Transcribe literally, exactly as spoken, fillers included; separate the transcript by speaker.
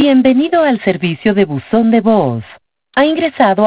Speaker 1: Bienvenido al servicio de buzón de voz. Ha ingresado